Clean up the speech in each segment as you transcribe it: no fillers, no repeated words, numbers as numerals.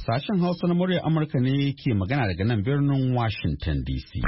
Sashen Hausa na muryar Amurka ne ke magana daga nan birnin Washington DC.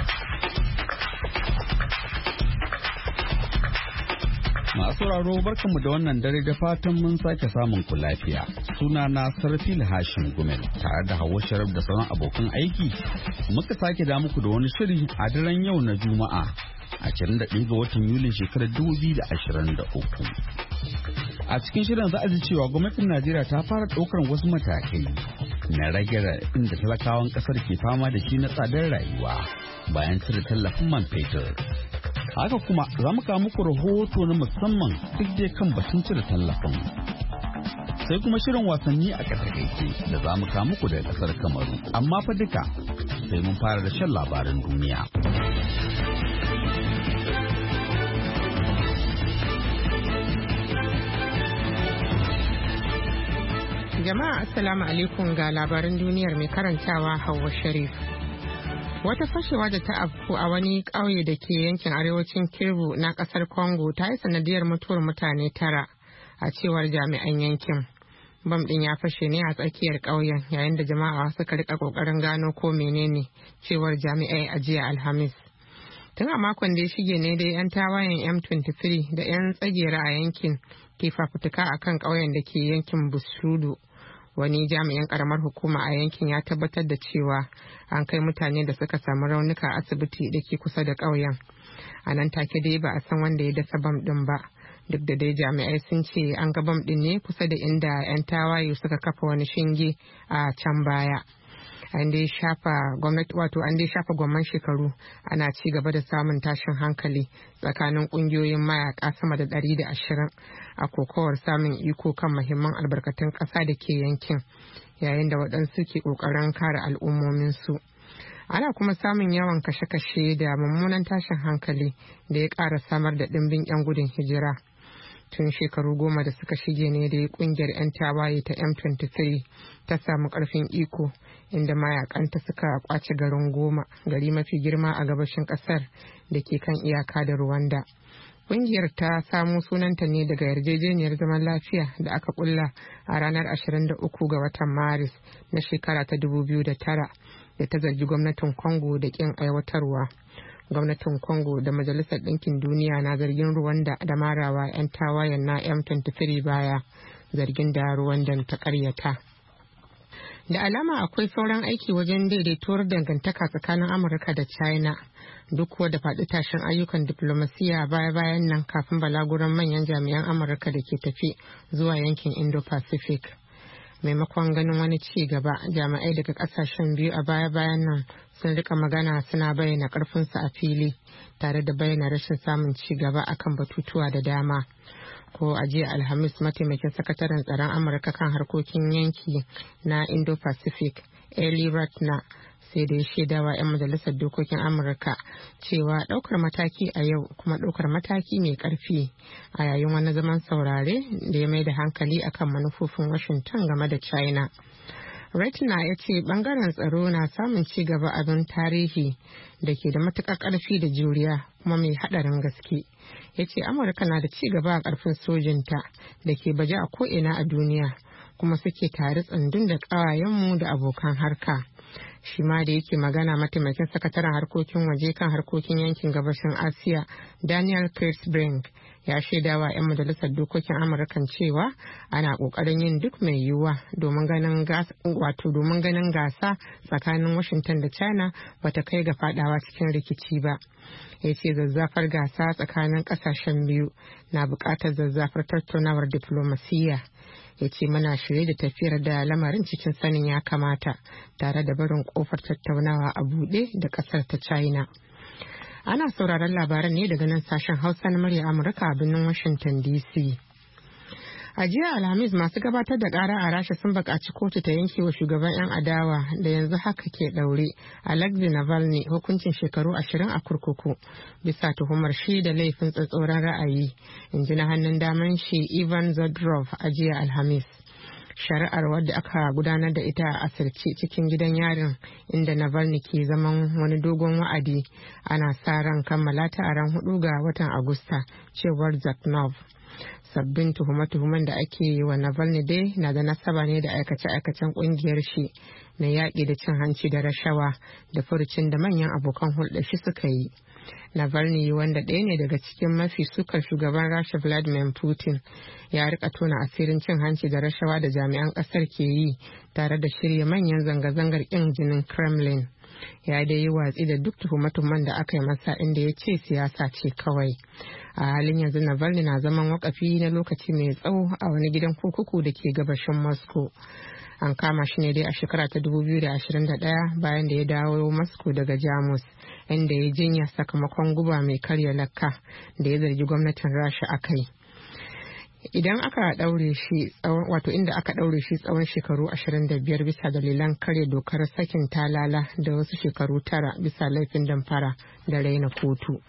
Masu sauraro barkanmu da wannan dare da fatan mun sake samun ku lafiya. Suna na Sarfil Hashim Gumel tare da Hauwa Sharaf da sauran abokan aiki. Muka sake da muku da wani shiri a daren yau na Juma'a 21 ga watan Yulin shekarar 2023. A cikin shirin za a ji cewa gwamnatin Najeriya ta fara ɗaukar wasu matakai na rage inda talakawan ƙasar ke fama da shi na tsadar rayuwa bayan cire tallafin man fetur. Haka kuma za mu kawo muku rahoto na musamman duk dai kan batun cire tallafin. Sai kuma shirin wasanni a ƙasar da za mu kawo muku daga ƙasar Kamaru. Amma fa duka sai mun fara da shan labaran duniya. Jama'a assalamu alaikum ga labaran duniyar mai karantawa Hauwa Sharif. Wata fashewa da ta afku a wani ƙauye da ke yankin arewacin Kivu na ƙasar Congo ta yi sanadiyar mutuwar mutane 9 a cewar jami'an yankin. Bam ɗin ya fashe ne a tsakiyar ƙauyen yayin da jama'a suka rika ƙoƙarin gano ko menene cewar jami'ai a jiya Alhamis. Tun a makon da ya shige ne dai 'yan tawayen M23 da 'yan tsagera a yankin ke fafutuka akan ƙauyen da ke yankin Busudu. Wani jami'in karamar hukuma a yankin ya tabbatar da cewa an kai mutane da suka samu raunuka a asibiti da ke kusa da ƙauyen. A nan take dai ba a san wanda ya dasa bam ɗin ba, duk da dai jami'ai sun ce an ga bam ɗin ne kusa da inda 'yan tawaye suka kafa wani shinge a can baya. An dai shafa gwamman shekaru ana ci gaba da samun tashin hankali tsakanin kungiyoyin mayaka sama da 120 a kokowar samun iko kan muhimman albarkatun ƙasa da ke yankin, yayin da waɗansu ke ƙoƙarin kare al'ummominsu. Ana kuma samun yawan kashe-kashe da mummunan tashin hankali da ya ƙara samar da ɗimbin 'yan gudun hijira. Tun shekaru 10 da suka shige ne da kungiyar 'yan tawaye ta M23 ta samu karfin iko inda mayakanta suka kwace garin Goma, gari mafi girma a gabashin kasar da ke kan iyaka da Rwanda. Kungiyar ta samo sunanta ne daga yarjejeniyar zaman lafiya da aka kulla a ranar 23 ga watan Maris na shekara ta 2009 da ta zargi gwamnatin Congo da kin aiwatarwa. Gwamnatin Congo da Majalisar Ɗinkin Duniya na zargin Rwanda da marawa 'yan tawayen na M23 baya, zargin da Rwanda ta karyata. Da alama akwai sauran aiki wajen daidaituwar dangantaka tsakanin Amurka da China, duk kuwa da faɗi tashin ayyukan diplomasiya baya-bayan nan kafin balaguran manyan jami'an Amurka da ke tafi zuwa yankin Indo-Pacific. Maimakon ganin wani ci gaba, jami'ai daga kasashen biyu a baya-bayan nan sun rika magana suna bayyana karfinsu a fili tare da bayyana rashin samun ci gaba akan batutuwa da dama. Ko a jiya Alhamis, mataimakin sakataren tsaron Amurka kan harkokin yanki na Indo-Pacific Eli Ratner sai da ya shaidawa 'yan majalisar dokokin Amurka cewa ɗaukar mataki a yau kuma ɗaukar mataki mai ƙarfi a yayin wani zaman saurare da ya mai da hankali akan manufofin Washington game da China. Ratner ya ce bangaren tsaro na samun ci gaba abin tarihi da ke da matuƙar ƙarfi da juriya kuma mai haɗarin gaske. Ya ce Amurka na da ci gaba a ƙarfin sojinta da ke baje a ko'ina a duniya kuma suke tare tsandun da ƙawayenmu da abokan harka. Shi ma da yake magana, mataimakin sakataren harkokin waje kan harkokin yankin gabashin Asiya Daniel Kirschbrink ya shaidawa 'yan majalisar dokokin Amurkan cewa ana kokarin yin duk mai yiwuwa domin ganin gasa tsakanin Washington da China bata kai ga fadawa cikin rikici ba. Ya ce zazzafar gasa tsakanin kasashen biyu na bukatar zazzafar tattaunawar diflomasiyya. Ya ce muna shirye da tafiyar da lamarin cikin sanin ya kamata tare da barin kofar tattaunawa a buɗe da ƙasar ta China. Ana sauraron labaran ne daga nan sashen Hausa na murya Amurka a birnin Washington DC. A jiya Alhamis, masu gabatar da ƙara a Rasha sun buƙaci kotu ta yanke wa shugaban 'yan adawa da yanzu haka ke ɗaure Alexei Navalny hukuncin shekaru 20 a kurkuku bisa tuhumar shi da laifin tsatsauran ra'ayi, in ji na hannun daman shi Ivan Zadorov a jiya Alhamis. Shari'ar wadda aka gudanar da ita a asirce cikin gidan yarin inda Navalny ke zaman wani dogon wa'adi, ana sa ran kammala ta a ran 4 ga watan Agusta, cewar Zaknov. Sabbin tuhume-tuhumen da ake yi wa Navalny dai na da nasaba ne da aikace-aikacen kungiyar shi na yaƙi da cin hanci da rashawa da furucin da manyan abokan hulɗar shi suka yi. Navalny, wanda ɗaya ne daga cikin mafi sukar shugaban Rasha Vladimir Putin, ya rika tona asirin cin hanci da rashawa da jami'an ƙasar ke yi tare da shirya manyan zanga-zangar ƙin jinin Kremlin. Ya dai yi watsi da duk tuhume-tuhumen da aka yi masa, inda ya ce siyasa ce kawai. A halin yanzu Navalny na zaman wakafi na lokaci mai tsawo a wani gidan kurkuku da ke gabashin Moscow. An kama shi ne dai a shekara ta 2021 bayan da ya dawo Moscow daga Jamus, inda ya jinya sakamakon guba mai karya lakka da ya zargi gwamnatin Rasha a kai. Inda aka daure shi tsawon shekaru 25 bisa dalilan karya dokar sakin talala da wasu shekaru 9 bisa laifin damfara da raina kotu.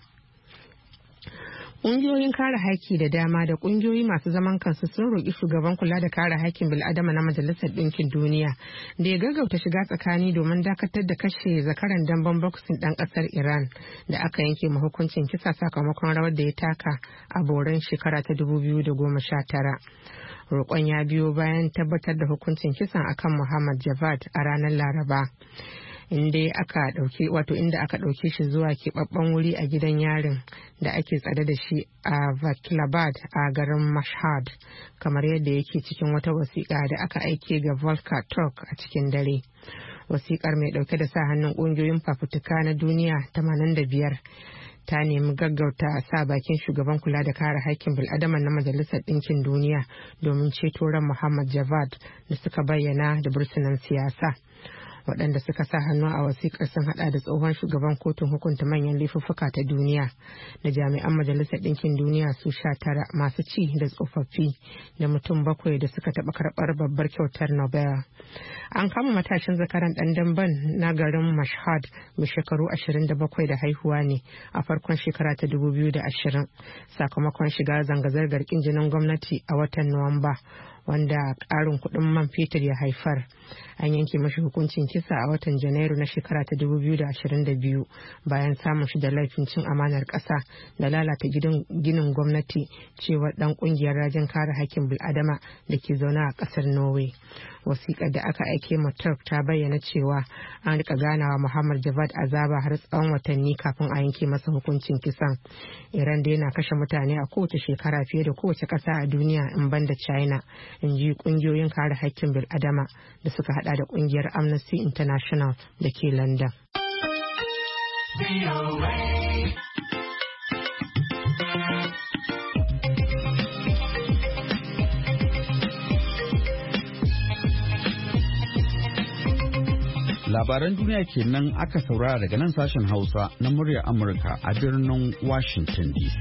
Ƙungiyoyin kare haƙƙi da dama da ƙungiyoyi masu zaman kansu sun roƙi shugaban kula da kare haƙƙin bil'adama na Majalisar Ɗinkin Duniya da ya gaggauta shiga tsakani domin dakatar da kashe zakaran damben boxing ɗan ƙasar Iran da aka yanke ma hukuncin kisa sakamakon rawar da ya taka a boran shekara ta 2019. Roƙon ya biyo bayan tabbatar da hukuncin kisan akan Muhammad Javad a ranar Laraba. Inda aka ɗauke shi zuwa keɓaɓɓen wuri a gidan yarin da ake tsare da shi a Vakilabad a garin Mashhad, kamar yadda yake cikin wata wasiƙa da aka aike ga Volker Turk a cikin dare. Wasiƙar mai ɗauke da sa hannun ƙungiyoyin fafutuka na duniya 85 ta nemi gaggauta sa bakin shugaban kula da kare haƙƙin bil'adama na Majalisar Ɗinkin Duniya domin ceto ran Muhammad Javad da suka bayyana da bursunan siyasa. Waɗanda suka sa hannu a wasiƙar sun haɗa da tsohon shugaban kotun hukunta manyan laifuffuka ta duniya da jami'an Majalisar Ɗinkin Duniya su 19 masu ci da tsofaffi da mutum 7 da suka taɓa karɓar babbar kyautar Nobel. An kama matashin zakaran ɗan damben na garin Mashhad mai shekaru 27 da haihuwa ne a farkon shekara ta 2020 sakamakon shiga zanga-zangar ƙin jinin gwamnati a watan Nuwamba, wanda ƙarin kuɗin man fetur ya haifar. An yanke mashi hukuncin kisa a watan Janairu na shekara ta 2022 bayan samun shi da laifin cin amanar ƙasa da lalata ginin gwamnati, cewa ɗan ƙungiyar rajin kare haƙƙin bil'adama da ke zaune a ƙasar Norway. Wasiƙar da aka aike ma Turk ta bayyana cewa an rika ganawa Muhammad Javad azaba har tsawon watanni kafin a yanke masa hukuncin kisan. Iran dai na kashe mutane a kowace shekara fiye da kowace ƙasa a duniya in banda China, in ji ƙungiyoyin kare haƙƙin bil'adama da suka hada da ƙungiyar Amnesty International da ke London. Labaran duniya kenan aka saurara daga nan sashen Hausa na muryar Amurka a birnin Washington DC.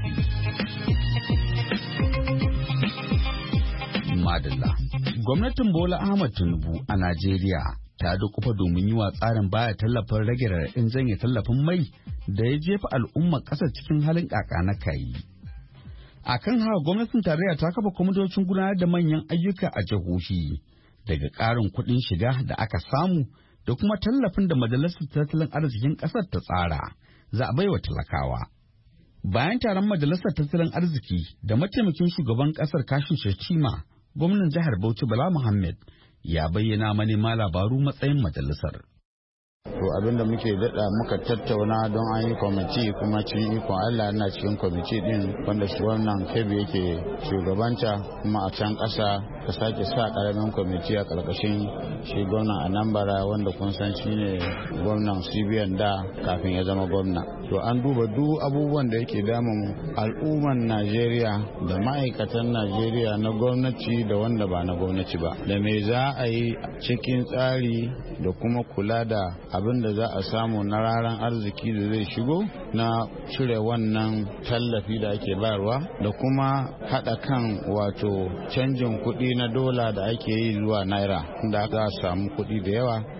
Madalla. Gwamnatin Bola Ahmed Tinubu a Najeriya ta dukufa domin yi wa tsarin baya tallafin rage raɗaɗin janye tallafin mai da ya jefa al'ummar ƙasar cikin halin ƙaƙa na kayi. A kan haka gwamnatin tarayya ta kafa kwamitocin gudanar da manyan ayyuka a jihohi daga ƙarin kuɗin shiga da aka samu da kuma tallafin da majalisar tattalin arzikin ƙasar ta tsara za a baiwa talakawa. Bayan taron majalisar tattalin arziki da mataimakin shugaban ƙasar Kashim Shettima, gwamnan jihar Bauchi Bala Muhammad ya bayyana manema labaru matsayin majalisar. To abinda muka tattauna don an yi kwamiti, kuma cikin ikon Allah na cikin kwamiti din wanda shi wannan Kebbi yake shugabanta, kuma a can ƙasa ka sake sa ƙaramin kwamiti a ƙarƙashin shi gwamnan Anambra wanda kun san shi ne gwamnan CBN da kafin ya zama gwamna. To an duba duk abubuwan da yake damun al'umman Najeriya da ma'aikatan Najeriya na gwamnati da wanda ba na gwamnati ba, da me za a yi cikin tsari da kuma kula da abin da za a samu na raran arziki da zai shigo na cire wannan tallafi da ake bayarwa, da kuma haɗa kan wato canjin kuɗi na dola da ake yi zuwa naira, da za a samu kuɗi da yawa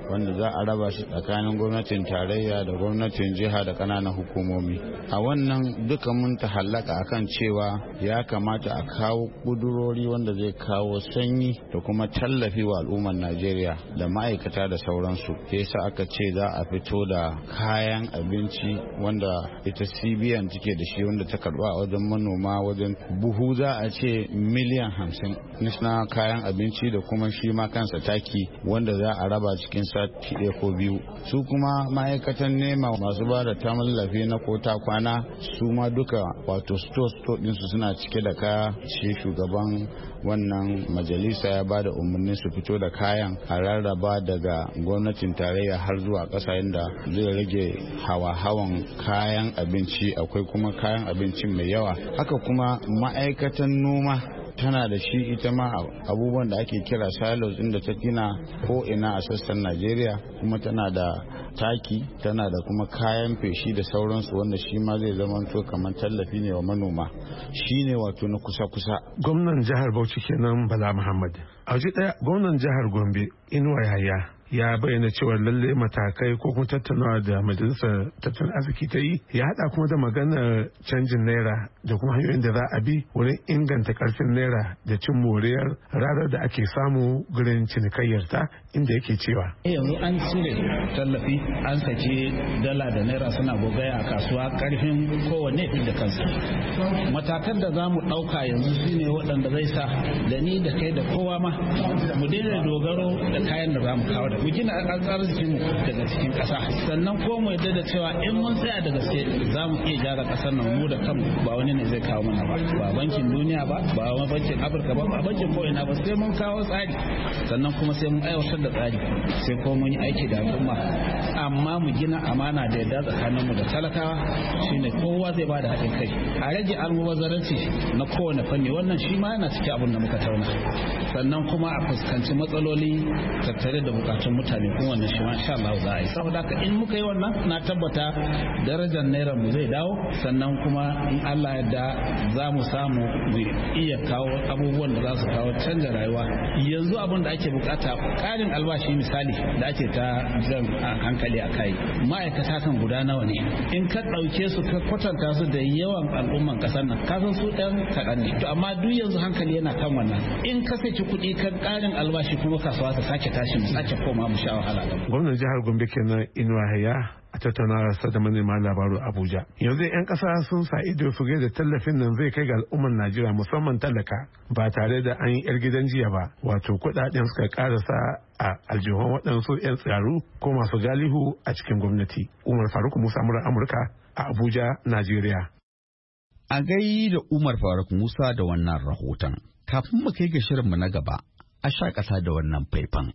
wanda za a raba shi tsakanin gwamnatin tarayya da gwamnatin jiha da ƙananan hukumomi. A wannan duka mun tahallaka akan cewa ya kamata a kawo ƙudurori wanda zai kawo sanyi da kuma tallafi wa al'ummar Najeriya da ma'aikata da sauransu. Yasa aka ce za a fito da kayan abinci wanda ita CBN take da shi wanda ta karba a wajen manoma wajen buhu za a ce miliyan 50 na kayan abinci da kuma shi ma kansa taki wanda za a raba cikin sati ɗaya ko biyu. Su kuma ma'aikatan nema masu ba da tallafi na kota kwana su ma duka wato store ɗinsu suna cike da kaya. Shi shugaban wannan majalisa ya ba da umarni su fito da kayan a rarraba daga gwamnatin tarayya har zuwa ƙasa yadda zai rage hawa-hawan kayan abinci. Akwai kuma kayan abinci mai yawa. Haka kuma ma'aikatan noma tana da shi ita ma abubuwan da ake kira silos inda ta gina ko ina a sassan Najeriya, kuma tana da taki, tana da kuma kayan feshi da sauransu wanda shi ma zai zama to kamar tallafi ne wa manoma. Shi ne wato na kusa-kusa. Gwamnan jihar Bauchi kenan Bala Muhammad. A waje ɗaya gwamnan jihar Gombe Inuwa Yahaya ya bayyana cewa lalle matakai ko kuma tattaunawa da majalisar tattalin arziki ta yi ya hada kuma da maganar canjin naira da kuma hanyoyin da za a bi wurin inganta karfin naira da cin moriyar ranar da ake samu gurin cinikayyar ta, inda yake cewa yanzu an cire tallafi an sake dala da naira suna gogaya a kasuwa, karfin kowanne fi da kansa. Matakan da za mu ɗauka yanzu shine waɗanda zai sa da ni da kai da kowa ma mu daina dogaro da kayan da za mu kawo da mu gina arzikin daga cikin ƙasa, sannan ko mu yadda da cewa in mun tsaya da gaske za mu iya gyara ƙasar nan mu da kanmu, ba wani ne zai kawo mana ba bankin duniya ba wani bankin Afirka ba bankin ko ina ba, sai mun kawo tsari, sannan kuma sai mun aiwatar da tsari, sai ko mun yi aiki da al'umma, amma mu gina amana da yadda tsakanin mu da talakawa shine kowa zai bada haɗin kai, a rage almubazzaranci na kowane fanni, wannan shi ma yana cikin abin da muka tauna, sannan kuma a fuskanci matsaloli tattare da bukatun mutane kuma wannan shi ma insha Allah za a yi. Saboda haka in muka yi wannan na tabbata darajar naira mu zai dawo, sannan kuma in Allah yadda za mu samu mu iya kawo abubuwan da za su kawo canza rayuwa. Yanzu abin da ake bukata karin albashi misali da ake ta jan hankali a kai, ma'aikata kan guda nawa ne, in ka ɗauke su ka kwatanta su da yawan al'umman ƙasar nan ka san su ɗan kaɗan ne, to amma duk yanzu hankali yana kan wannan. In ka saki kuɗi kan ƙarin albashi kuma kasuwa ta sake tashi mu sake koma mu sha wahala. Gwamnan jihar Gombe kenan Inuwa Yahaya a tattaunawar sa da manema labaru Abuja. Yanzu 'yan ƙasa sun sa ido su da tallafin nan zai kai ga al'ummar Najeriya musamman talaka ba tare da an yi 'yar gidan jiya ba, wato kuɗaɗen suka karasa a aljihun waɗansu 'yan tsaro ko masu galihu a cikin gwamnati. Umar Faruk Musa murar Amurka a Abuja, Najeriya. A gai da Umar Faruk Musa da wannan rahoton. Kafin mu kai ga shirinmu na gaba, a sha ƙasa da wannan faifan.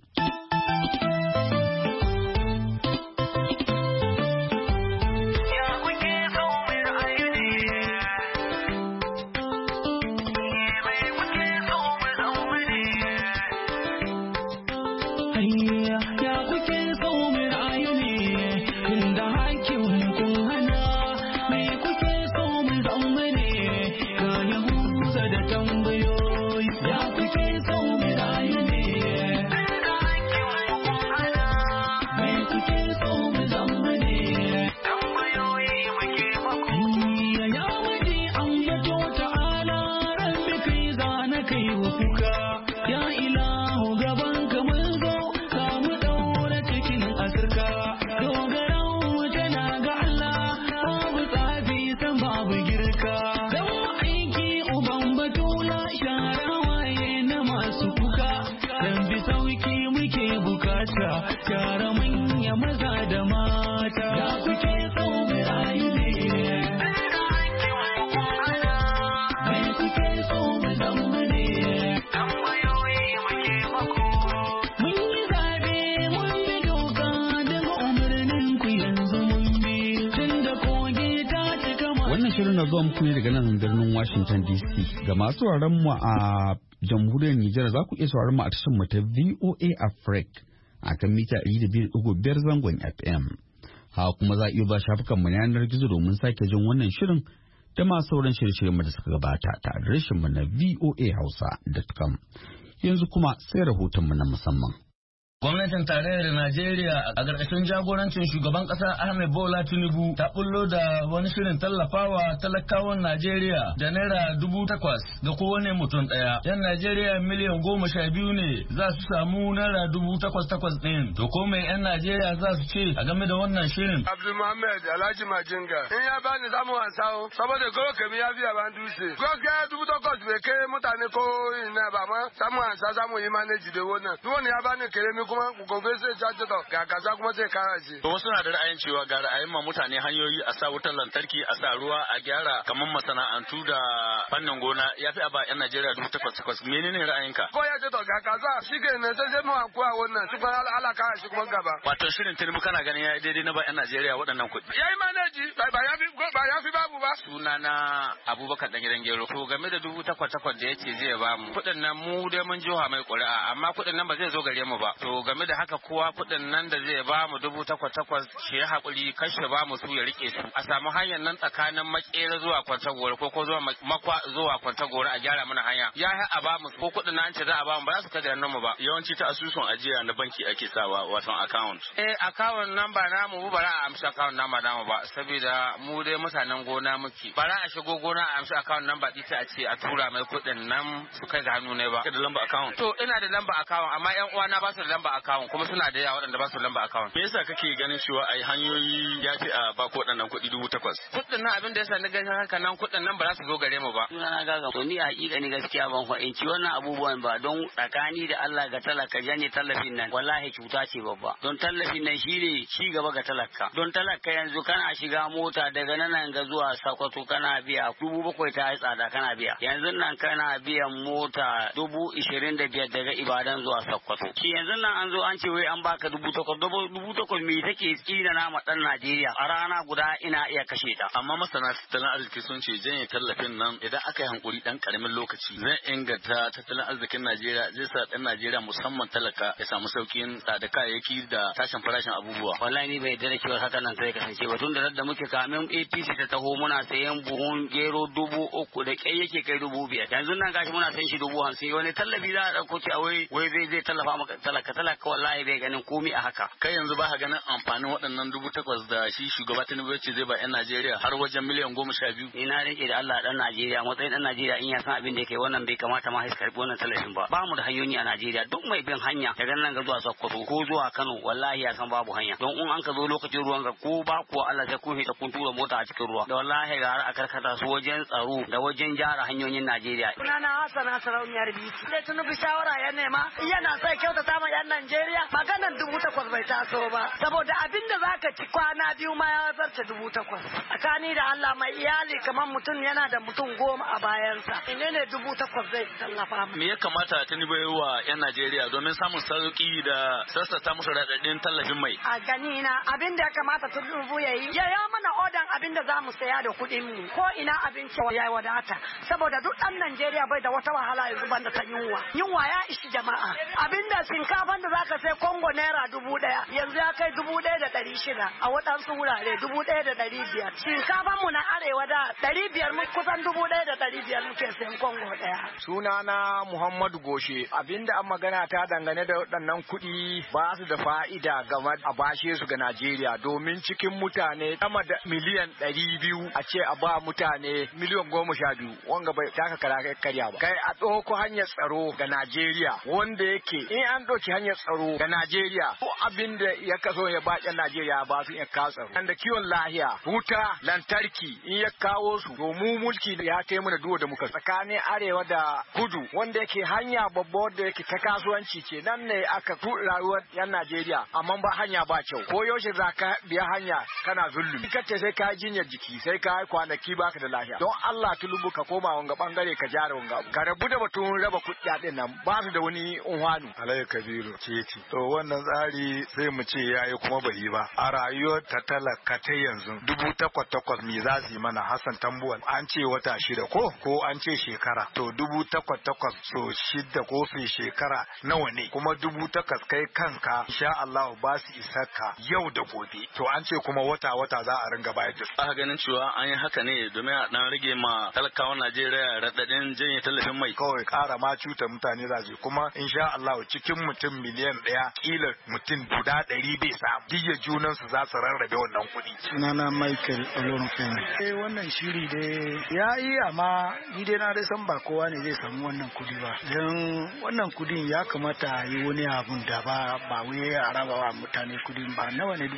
shirin na zuwa muku ne daga nan birnin Washington DC. Ga masu sauraron mu a jamhuriyar Nijar za ku iya sauraron mu a tashar mu ta VOA Africa a kan mita 200.5 zangon FM. Haka kuma za a iya ba shafukan mu na yanar gizo domin sake jin wannan shirin da masu sauran shirye-shiryen da suka gabata ta adireshin mu na voahausa.com. Yanzu kuma sai rahoton mu na musamman. Gwamnatin tarayyar Najeriya a ƙarƙashin jagorancin shugaban ƙasa Ahmed Bola Tinubu ta bullo da wani shirin tallafawa talakawan Najeriya da naira 8,000 ga kowane mutum ɗaya. 'Yan Najeriya miliyan 12 ne za su samu naira 8,000 ɗin. To ko mai 'yan Najeriya za su ce a game da wannan shirin? Abdul Muhammad Alhaji Majinga. In ya bani zamu wasa saboda go kemi ya biya ban dutse. Go ga 8,000 bai kai mutane ko ina ba ma samu wasa zamu yi manage da wannan. Duk wani ya bani keremi kuma gobe sai jaje to ga kaza kuma sai kara shi. To wasu na da ra'ayin cewa ga ra'ayin ma mutane hanyoyi a sa wutar lantarki a sa ruwa a gyara kamar masana'antu da fannin gona ya fi a ba 'yan Najeriya 8,000. Menene ra'ayinka? Ko ya ce to ga kaza shi ke ne sai mu akuwa wannan shi kuma ala kara shi kuma gaba. Wato shirin Tinubu kana ganin ya daidai na ba 'yan Najeriya waɗannan kuɗi. Yayi manage ba ya fi babu ba. Sunana Abubakar dan gidan Gero. To game da 8,000 da yace zai ba mu kuɗin nan mu dai mun jiha mai ƙuri'a amma kuɗin nan ba zai zo gare mu ba. To game da haka kowa kuɗin nan da zai ba mu 8,000 shi ya haƙuri kashe ba mu su ya rike su. A samu hanyar nan tsakanin Makera zuwa Kwantagora ko zuwa Makwa zuwa Kwantagora a gyara mana hanya. Ya yi a ba mu ko kuɗin nan ce za a ba mu ba za su kada nan mu ba. Yawanci ta asusun ajiya na banki ake sawa wato account. Account number namu ba za a amsa account number namu ba saboda mu dai mutanen gona muke. Ba za a shigo gona a amsa account number ɗita a ce a tura mai kuɗin nan su kai ga hannu ne ba. Ka da lamba account? To ina da lamba account amma ƴan uwana ba su da lamba account kuma suna da yawa waɗanda ba su da lamba account. Me yasa kake ganin cewa ai hanyoyi ya fi a ba ko waɗannan kuɗi 8,000? Kuɗin nan abin da yasa na ganin haka nan kuɗin nan ba za su zo gare mu ba. Sunana Gaga. To ni a hakika ni gaskiya ban fahimci wannan abubuwan ba don tsakani da Allah ga talaka janye tallafin nan wallahi cuta ce babba. Don tallafin nan shine ci gaba ga talaka. Don talaka yanzu kana shiga mota daga nan ga zuwa Sokoto kana biya 7,000 ta yi tsada kana biya. Yanzu nan kana biyan mota 25,000 daga Ibadan zuwa Sokoto. Shi yanzu nan an zo an ce wai an baka 8,000 me take tsina na ma dan Najeriya a rana guda ina iya kashe ta. Amma masana tattalin arziki sun ce janye tallafin nan idan aka yi hankuri dan karamin lokaci zai inganta tattalin arzikin Najeriya zai sa dan Najeriya musamman talaka ya samu saukin tsada kayayyaki da tashin farashin abubuwa. Wallahi ni bai dare cewa haka nan sai kasance ba tun da muke kamin APC ta taho muna sayan buhun gero 3,000 da kai yake kai 5,000. Yanzu nan gashi muna sayan shi 50,000 wani tallafi za a dauko ci a wai zai tallafa maka talaka wallahi bai ganin komai a haka. Kai yanzu ba ka ganin amfanin waɗannan 8,000 da shi shugaba Tinubu ya ce zai ba 'yan Najeriya har wajen miliyan 12. Ina rike da Allah dan Najeriya matsayin dan Najeriya in ya san abin da yake wannan bai kamata ma ya karbi wannan tallafin ba. Ba mu da hanyoyi a Najeriya duk mai bin hanya daga nan ga zuwa Sokoto ko zuwa Kano wallahi ya san babu hanya. Don in an ka zo lokacin ruwan ga ko ba kuwa Allah sai kun hita kun tura mota a cikin ruwa. Da wallahi ga a karkata su wajen tsaro da wajen gyara hanyoyin Najeriya. Sunana Hassana Sarauniyar Biti. Sai Tinubu shawara ya nema yana sai kyautata ma 'yan Najeriya maganar 8,000 bai taso ba. Saboda abin da zaka ci kwana biyu ma ya zarta 8,000. Tsakani da Allah mai iyali kamar mutum yana da mutum 10 a bayansa. Menene 8,000 zai tallafa mu? Me ya kamata Tinubu yi wa 'yan Najeriya domin samun sauki da sassata musu raɗaɗin tallafin mai? A gani na abin da ya kamata Tinubu ya yi ya mana odan abin da za mu saya da kuɗin mu ko ina abinci ya wadata saboda duk ɗan Najeriya bai da wata wahala yanzu banda ta yunwa ya ishi jama'a abin da shinkafan da zaka sai Kongo naira 1,000 yanzu ya kai 1,600 a waɗansu wurare 1,500 shinkafan mu na arewa da 500 mu kusan 1,500 muke sayan Kongo ɗaya. Sunana Muhammadu Goshe abinda an magana ta dangane da waɗannan kuɗi ba su da fa'ida game a bashe su ga Najeriya domin cikin mutane sama da miliyan 200 a ce a ba mutane miliyan 12 wanga bai taka karya ba. Kai a ɗauko hanyar tsaro ga Najeriya wanda yake in an ɗauki hanyar tsaro ga Najeriya ko abin da ya kaso ya ba ƴan Najeriya ba su iya kawo tsaro. Da kiwon lahiya, wuta, lantarki in ya kawo su to mu mulki ya kai mana duwa da muka tsakanin arewa da kudu wanda yake hanya babba wanda yake ta kasuwanci ce nan ne aka rayuwar ƴan Najeriya amma ba hanya ba kyau ko yaushe za ka biya hanya kana zulumi kace sai ka jinyar jiki sai ka yi kwanaki baka da lafiya don Allah tulubu ka koma wanga bangare ka jara wanga ka rabu da batun raba kuɗaɗen nan ba su da wani unhwanu. Alayhi Kabiru Ceti to wannan tsari sai mu ce yayi kuma bai yi ba a rayuwar ta talaka ta yanzu 8,000 me za su yi mana Hassan Tambuwal an ce wata 6 ko an ce shekara to 8,000 so 6 ko su shekara nawa ne kuma 8,000 kai kanka insha Allah ba su isa ka yau da gobe to an ce kuma wata za a ringa bayar da su aka ganin cewa an yi haka ne domin a dan rage ma talakawan Najeriya radadin janye tallafin mai. Kawai ƙara ma cuta mutane za su kuma insha Allah cikin mutum miliyan 1 kila mutum guda 100 bai samu. Diya junan su za su rarrabe wannan kuɗi. Sunana Michael Olorunfemi. Wannan shiri dai ya yi amma ni dai na dai san ba kowa ne zai samu wannan kuɗi ba. Don wannan kuɗin ya kamata a yi wani abun da ba wai a raba wa mutane kuɗin ba. Nawa ne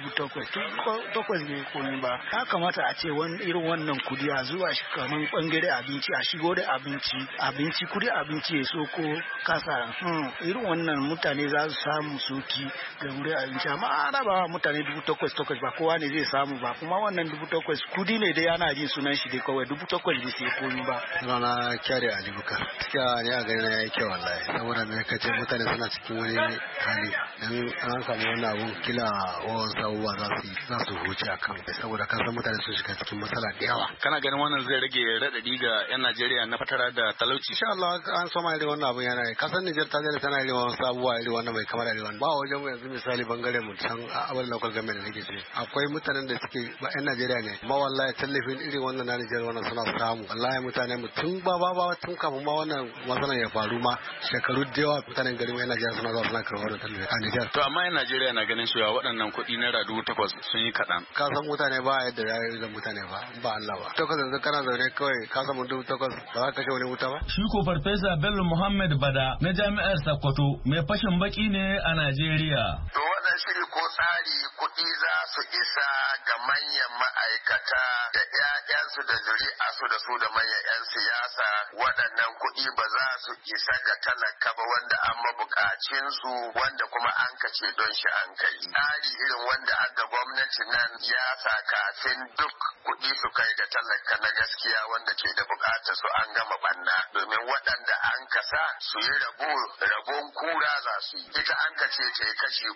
8,000 ne komai ba. Ya kamata a ce irin wannan kuɗi a zuwa shi kamar bangare abinci a shigo da abinci kuɗi abinci ya soko kasa. Irin wannan mutane za su samu soki ga wuri abinci amma a raba wa mutane 8,000 ba kowa ne zai samu ba kuma wannan 8,000 kudi ne dai ana jin sunan shi dai kawai 8,000 bai sai komi ba. Sunana Kyari Ali Bukar. Gaskiya ne a gani na yayi kyau wallahi saboda me kace mutane suna cikin wani hali dan an samu wannan abun kila wawan sabuwa za su huce akan saboda ka san mutane sun shiga cikin matsala da yawa. Kana ganin wannan zai rage radadi ga yan Najeriya na fatara da talauci? Insha Allah an soma irin wannan abun yana kasan Niger ta zai tana irin wannan sabuwa irin wannan mai kamar irin wannan ba wajen mu yanzu misali bangaren mu can abin local government da nake ce akwai mutanen da suke ba yan Najeriya ne ma wallahi tallafin irin wannan na Niger wannan suna samu wallahi mutane mu tun ba tun kafin ma wannan matsalan ya faru ma shekaru da yawa mutanen garin yan Najeriya suna zuwa suna karɓar da tallafi a Niger. To amma yan Najeriya na ganin cewa waɗannan kuɗi naira 8,000 sun yi kaɗan. Ka san mutane ba yadda ya yi da mutane ba Allah ba. Takwas yanzu kana zaune kawai ka samu 8,000 ba za ka kashe wani wuta ba. Shi ko Farfesa Bello Muhammad Bada na Jami'ar Sokoto mai fashin baki ne a Najeriya. To wannan shiri ko tsari kuɗi za su isa ga manyan ma'aikata da 'ya'yansu da zuri'arsu da su da manyan 'yan siyasa waɗannan kuɗi ba za su isa ga talaka ba wanda an mabukacin su wanda kuma an kace don shi an kai. Tsari irin wanda aka gwamnati nan ya sa kafin duk kuɗi su kai ga talaka na gaskiya wanda ke da bukatar su an gama banna domin waɗanda an kasa su yi rabon kura za su yi. Ita an kace ce kashi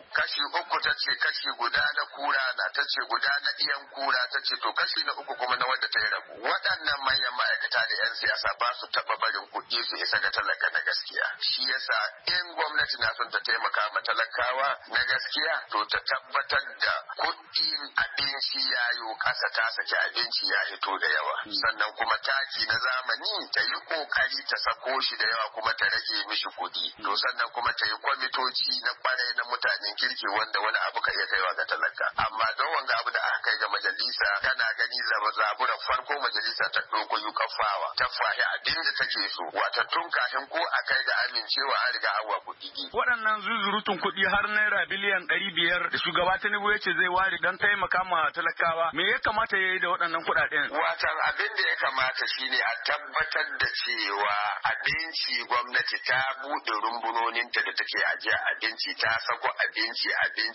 uku ta ce kashi guda na kura na ta ce guda na ɗiyan kura ta ce to kashi na uku kuma na wanda ta yi rabu. Waɗannan manyan ma'aikata da 'yan siyasa ba su taɓa barin kuɗi su isa ga talaka na gaskiya. Shi yasa in gwamnati na son ta taimaka ma talakawa na gaskiya to ta tabbatar da kuɗin abinci ya yi ƙasa ta saki abinci ya hito da yawa. Sannan kuma taki na zamani ta yi ƙoƙari ta sako shi da yawa kuma ta rage mishi kuɗi. To sannan kuma ta yi kwamitoci na kwarai na mutanen kirki wanda wani abu ka iya kaiwa ga talaka. Amma don wanga abu da aka kai ga majalisa kana gani zaburan farko majalisa ta ɗauko yukafawa ta fahi abin da take so wata tun kafin ko a kai ga amincewa an riga hawa kuɗi. Waɗannan zuzurutun kuɗi har naira biliyan 500 da shugaba Tinubu ya ce zai ware don taimaka ma talakawa me ya kamata ya yi da waɗannan kuɗaɗen? Watan abin da ya kamata shine a tabbatar da cewa abinci gwamnati ta buɗe rumbunoninta da take ajiya abinci ta sako abinci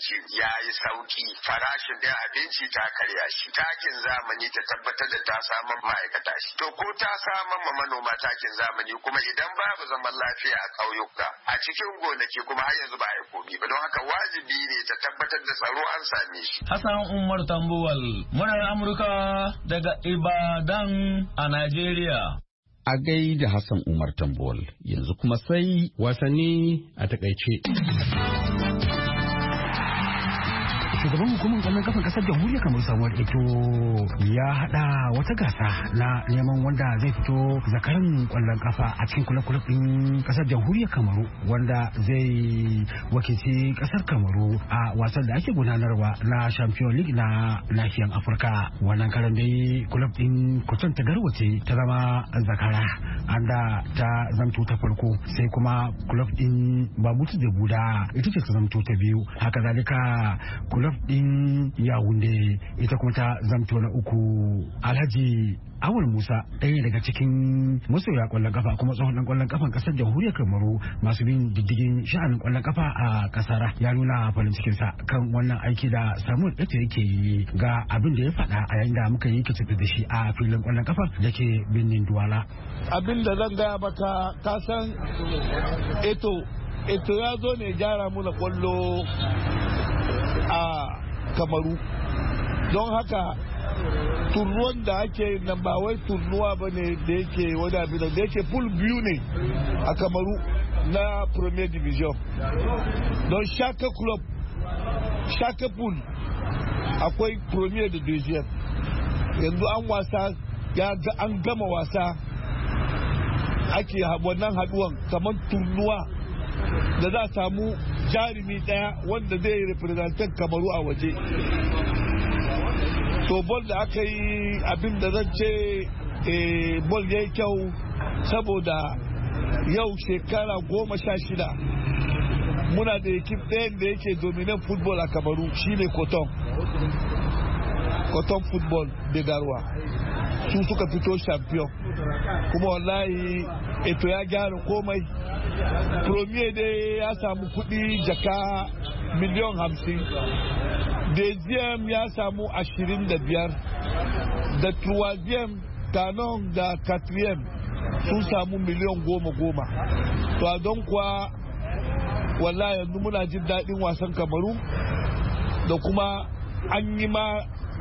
ya yi sauki farashin ɗin abinci ta karya shi takin zamani ta tabbatar da ta samun ma'aikata shi to ko ta samun ma manoma takin zamani kuma idan babu zaman lafiya a ƙauyuka a cikin gonaki kuma har yanzu ba a yi komi ba don haka wajibi ne ta tabbatar da tsaro an same shi. Hassan Umar Tambuwal murar Amurka daga Ibadan a Najeriya. A gaida Hassan Umar Tambuwal yanzu kuma sai wasanni a takaice. Shugaban hukumar kwallon kafan kasar jamhuriyar kamar Samuel Eto'o ya hada wata gasa na neman wanda zai fito zakaran kwallon kafa a cikin kula-kula din kasar jamhuriyar Kamaru wanda zai wakilci kasar Kamaru a wasan da ake gudanarwa na Champions League na nahiyar Afirka. Wannan karan dai kulab din Cotton ta garwace ta zama zakara anda ta zamto ta farko sai kuma kulab din Bamutu da Buda ita ce ta zamto ta biyu. Haka zalika kulab din Yaounde ita kuma ta zamto na uku. Alhaji Awul Musa ɗaya daga cikin masoya kwallon kafa kuma tsohon ɗan kwallon kafan ƙasar jamhuriyar Kamaru masu bin diddigin sha'anin kwallon kafa a ƙasar ya nuna farin cikinsa kan wannan aiki da Samuel Eto'o yake yi ga abin da ya faɗa a yayin da muka yi kitse da shi a filin kwallon kafa da ke birnin Duwala. Abin da zan gaya maka ka san Eto'o ya zo ne gyara muna kwallo a Kamaru don haka turnuwan da ake nan ba wai turnuwa ba ne da yake wani abin da yake pool biyu ne a Kamaru na Premier Division don shaka pool akwai Premier da Deuxième yanzu an wasa an gama wasa ake wannan haduwan kamar turnuwa da za a samu jarumi daya wanda zai representan Kamaru a waje. To bol da aka yi abin da zan ce bol ya yi kyau saboda yau shekara 16 muna da ekip ɗayan da yake dominant football a Kamaru shine Cotton football da Garwa. Su suka fito champion kuma wallahi eto ya gyara komai. Premier dai ya samu kudi jaka miliyan 50, deuxième ya samu 25, da troisième Canon da quatrième sun samu miliyan 10. To a don kuwa wallahi yanzu muna jin daɗin wasan Kamaru da kuma an yi ma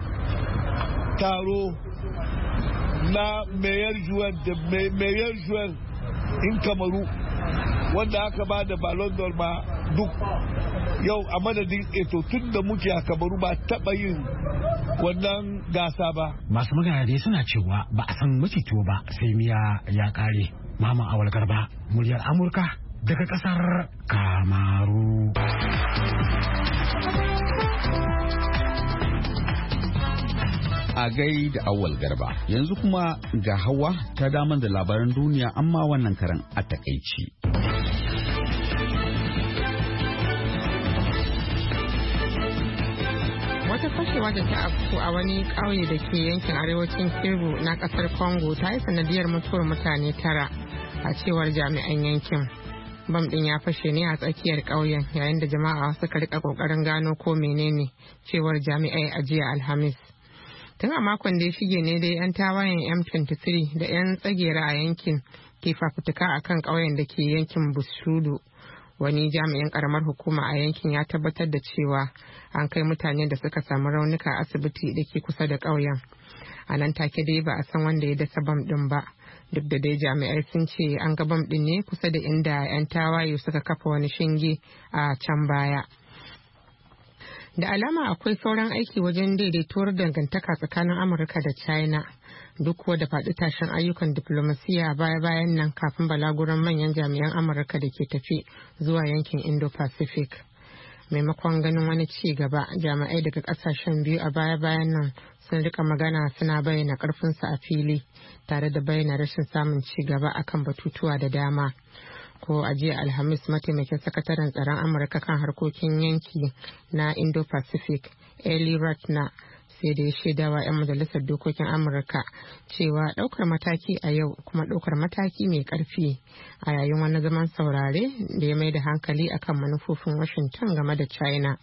taro na meilleur joueur in Kamaru wanda aka ba da Ballon d'Or ma duk yau a madadin eto tun da muke a Kamaru ba taɓa yin wannan gasa ba. Masu magana dai suna cewa ba a san macito ba sai miya ya kare. Mama Awal Garba, muryar Amurka daga kasar Kamaru. A gai da Awal Garba, yanzu kuma ga Hawa ta damar da labaran duniya amma wannan karan a takaici. Wata fashewa da ta afku a wani ƙauye da ke yankin arewacin Kivu na ƙasar Congo ta yi sanadiyar mutuwar mutane 9 a cewar jami'an yankin. Bam ɗin ya fashe ne a tsakiyar ƙauyen yayin da jama'a suka rika ƙoƙarin gano ko menene cewar jami'ai a jiya Alhamis. Tun a makon da ya shige ne dai 'yan tawayen M23 da 'yan tsagera a yankin ke fafutuka a kan ƙauyen da ke yankin Bushudu. Wani jami'in karamar hukuma a yankin ya tabbatar da cewa an kai mutane da suka samu raunuka a asibiti da ke kusa da ƙauyen. A nan take dai ba a san wanda ya dasa bam ɗin ba, duk da dai jami'ai sun ce an ga bam ɗin ne kusa da inda 'yan tawaye suka kafa wani shinge a can baya. Da alama akwai sauran aiki wajen daidaituwar dangantaka tsakanin Amurka da China, duk kuwa da faɗi tashin ayyukan diplomasiya baya-bayan nan kafin balaguran manyan jami'an Amurka da ke tafi zuwa yankin Indo-Pacific. Maimakon ganin wani ci gaba, jami'ai daga ƙasashen biyu a baya-bayan nan sun rika magana suna bayyana ƙarfinsu a fili, tare da bayyana rashin samun ci gaba akan batutuwa da dama. Ko a jiya Alhamis, mataimakin sakataren tsaron Amurka kan harkokin yanki na Indo-Pacific, Eli Ratner, sai da ya shaidawa 'yan majalisar dokokin Amurka cewa ɗaukar mataki a yau kuma ɗaukar mataki mai ƙarfi a yayin wani zaman saurare da ya mai da hankali akan manufofin Washington game da China.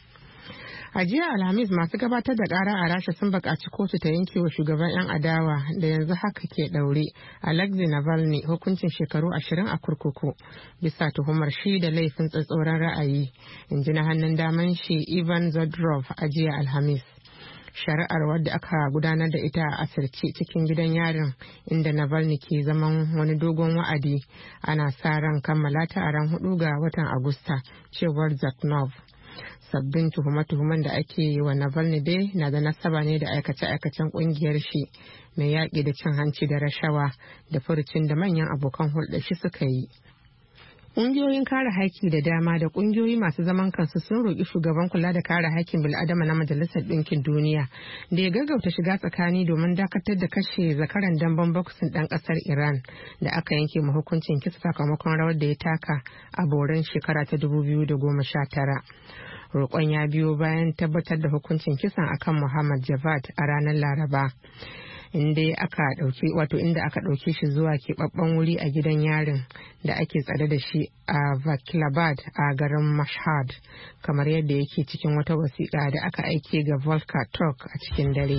A jiya Alhamis, masu gabatar da ƙara a Rasha sun buƙaci kotu ta yanke wa shugaban 'yan adawa da yanzu haka ke ɗaure Alexei Navalny hukuncin shekaru 20 a kurkuku bisa tuhumar shi da laifin tsatsauran ra'ayi, in ji na hannun daman shi Ivan Zadorov a jiya Alhamis. Shari'ar wadda aka gudanar da ita a asirce cikin gidan yarin inda Navalny ke zaman wani dogon wa'adi, ana sa ran kammala ta a ran 4 ga watan Agusta, cewar Zaknov. Sabbin tuhume-tuhumen da ake yi wa Navalny dai na da nasaba ne da aikace-aikacen kungiyar shi mai yaƙi da cin hanci da rashawa da furucin da manyan abokan hulɗar shi suka yi. Ƙungiyoyin kare haƙƙi da dama da ƙungiyoyi masu zaman kansu sun roƙi shugaban kula da kare haƙƙin bil'adama na Majalisar Ɗinkin Duniya da ya gaggauta shiga tsakani domin dakatar da kashe zakaran damben boksin ɗan ƙasar Iran da aka yanke ma hukuncin kisa sakamakon rawar da ya taka a boran shekara ta 2019. Roƙon ya biyo bayan tabbatar da hukuncin kisan akan Muhammad Javad a ranar Laraba. Inda aka ɗauke shi zuwa keɓaɓɓen wuri a gidan yarin da ake tsare da shi a Vakilabad a garin Mashhad, kamar yadda yake cikin wata wasiƙa da aka aike ga Volker Turk a cikin dare.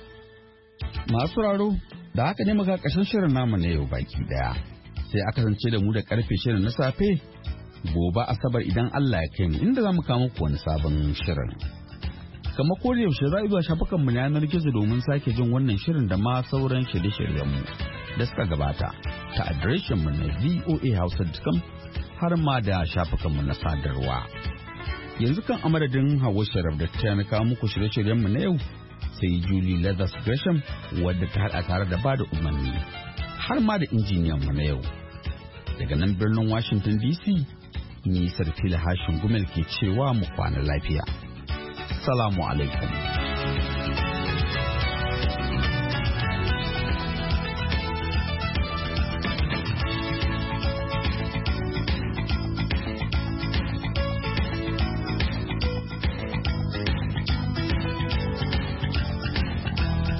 Masu raro, da haka ne muka ƙarshen shirin namu na yau baki daya. Sai aka zance da mu da karfe shirin na safe, gobe Asabar idan Allah ya kai mu, inda za mu kawo muku wani sabon shirin. Kamar ko da yaushe za a zuwa shafukanmu na yanar gizo domin sake jin wannan shirin da ma sauran shirye-shiryenmu da suka gabata ta adireshinmu na voahausa.com har ma da shafukanmu na sadarwa. Yanzu kan amadadin Hauwa Sharaf da ta kawo muku shirye-shiryenmu na yau sai Julie Leathers Gresham wadda ta haɗa tare da bada umarni har ma da injiniyan mu na yau. Daga nan birnin Washington DC, ni Sarfila Hashin Gumel ke cewa mu kwana lafiya. Salamu alaikum.